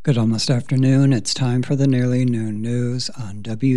Good almost afternoon. It's time for the nearly noon news on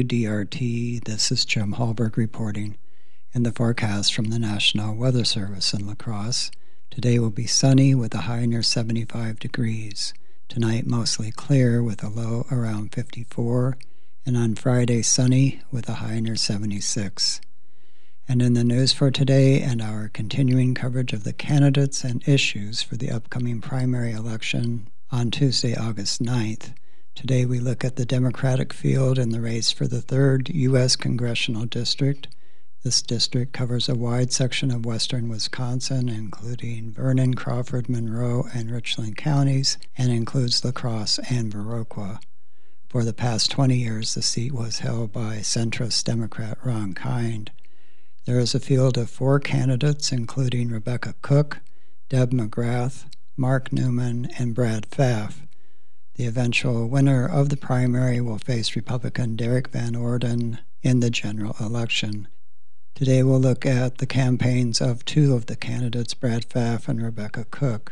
WDRT. This is Jim Hallberg reporting. In the forecast from the National Weather Service in La Crosse, today will be sunny with a high near 75 degrees. Tonight mostly clear with a low around 54, and on Friday sunny with a high near 76. And in the news for today and our continuing coverage of the candidates and issues for the upcoming primary election on Tuesday, August 9th. Today we look at the Democratic field in the race for the 3rd U.S. Congressional District. This district covers a wide section of western Wisconsin, including Vernon, Crawford, Monroe, and Richland counties, and includes La Crosse and Viroqua. For the past 20 years, the seat was held by centrist Democrat Ron Kind. There is a field of 4 candidates, including Rebecca Cook, Deb McGrath, Mark Newman, and Brad Pfaff. The eventual winner of the primary will face Republican Derek Van Orden in the general election. Today we'll look at the campaigns of 2 of the candidates, Brad Pfaff and Rebecca Cook.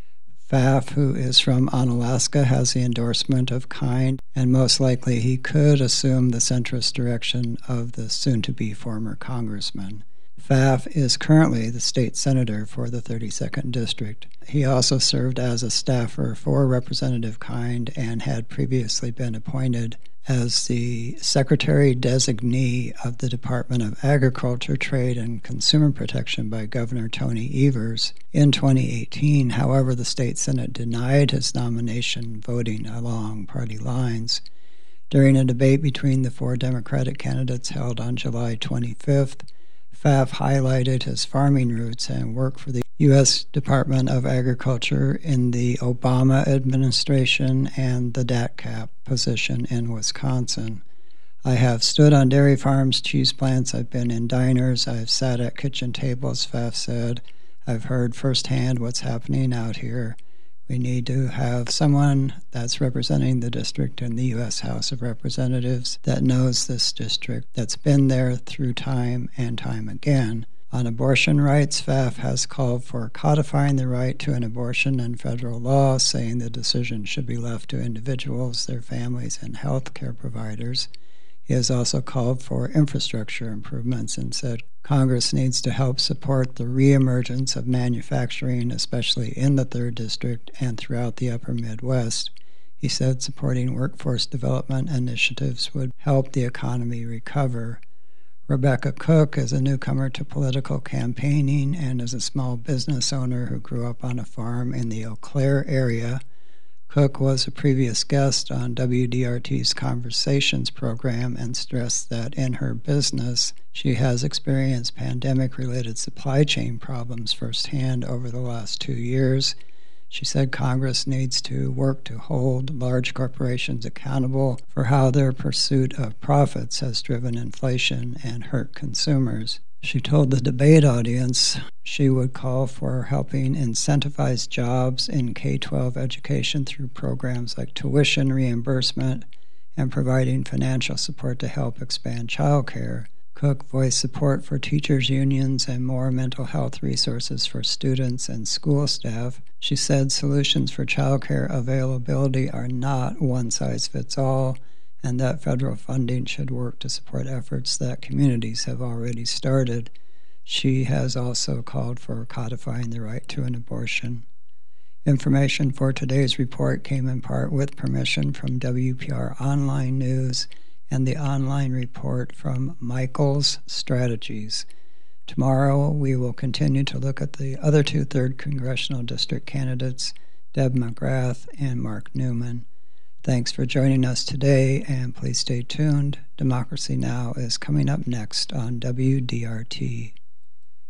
Pfaff, who is from Onalaska, has the endorsement of Kind, and most likely he could assume the centrist direction of the soon-to-be former congressman. Pfaff is currently the state senator for the 32nd District. He also served as a staffer for Representative Kind and had previously been appointed as the Secretary Designee of the Department of Agriculture, Trade, and Consumer Protection by Governor Tony Evers in 2018. However, the state Senate denied his nomination, voting along party lines. During a debate between the 4 Democratic candidates held on July 25th, Pfaff highlighted his farming roots and work for the U.S. Department of Agriculture in the Obama administration and the DATCP position in Wisconsin. I have stood on dairy farms, cheese plants, I've been in diners, I've sat at kitchen tables, Pfaff said. I've heard firsthand what's happening out here. We need to have someone that's representing the district in the U.S. House of Representatives that knows this district, that's been there through time and time again. On abortion rights, Pfaff has called for codifying the right to an abortion in federal law, saying the decision should be left to individuals, their families, and health care providers. He has also called for infrastructure improvements and said Congress needs to help support the reemergence of manufacturing, especially in the 3rd District and throughout the upper Midwest. He said supporting workforce development initiatives would help the economy recover. Rebecca Cook is a newcomer to political campaigning and is a small business owner who grew up on a farm in the Eau Claire area. Cook was a previous guest on WDRT's Conversations program and stressed that in her business, she has experienced pandemic-related supply chain problems firsthand over the last 2 years. She said Congress needs to work to hold large corporations accountable for how their pursuit of profits has driven inflation and hurt consumers. She told the debate audience she would call for helping incentivize jobs in K-12 education through programs like tuition reimbursement and providing financial support to help expand child care. Cook voiced support for teachers' unions and more mental health resources for students and school staff. She said solutions for child care availability are not one-size-fits-all, and that federal funding should work to support efforts that communities have already started. She has also called for codifying the right to an abortion. Information for today's report came in part with permission from WPR Online News and the online report from Michael's Strategies. Tomorrow we will continue to look at the other 2 3rd Congressional District candidates, Deb McGrath and Mark Newman. Thanks for joining us today, and please stay tuned. Democracy Now! Is coming up next on WDRT.